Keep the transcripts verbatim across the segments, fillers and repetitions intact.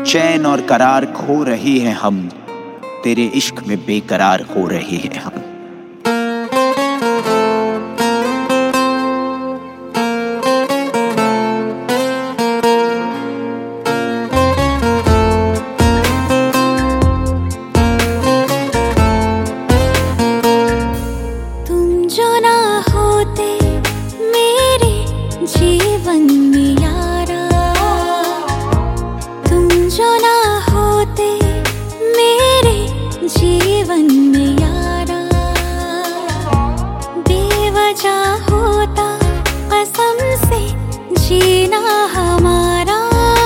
चैन और करार खो रहे हैं हम, तेरे इश्क में बेकरार हो रहे हैं हम। जीवन में यारा, तुम जो ना होते मेरे जीवन में यारा, बेवजह होता कसम से जीना हमारा।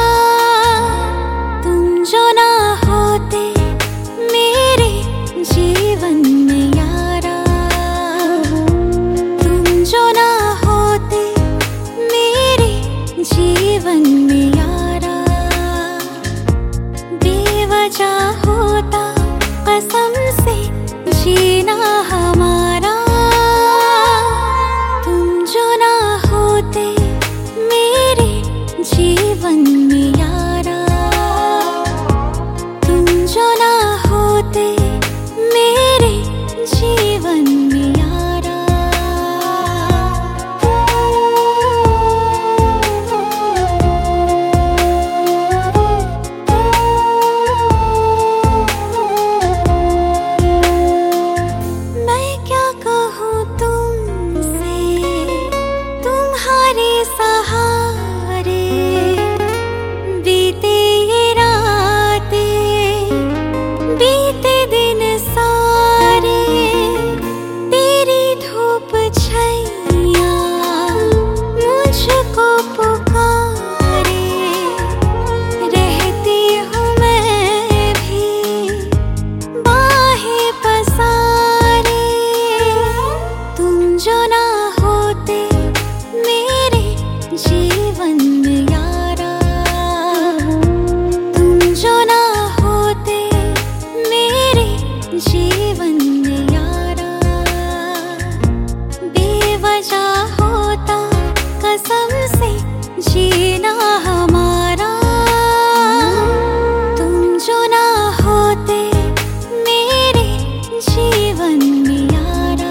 तुम जो ना होते मेरे जीवन में यारा, तुम जो ना जीवन में यारा, बेवजह होता कसम से जीना हमारा। तुम जो ना होते मेरे जीवन में यारा, तुम जो ना होते मेरे जीवन में यारा। सहारे बीते ये रातें, बीते दिन सारे, तेरी धूप छैया मुझको पुकारे। रहती हूँ मैं भी बाहें पसारे, तुम जो ना होते मेरे जीवन में यारा, तुम जो ना होते मेरे जीवन में यारा, बेवजह होता कसम से जीना हमारा। तुम जो ना होते मेरे जीवन में यारा।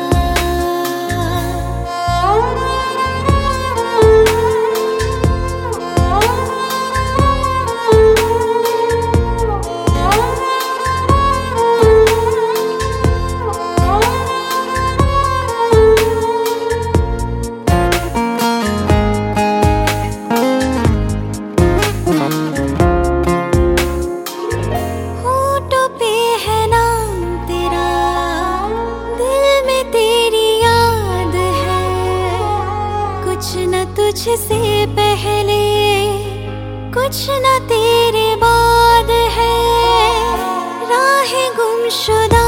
तुझसे पहले कुछ न तेरे बाद है, राह गुमशुदा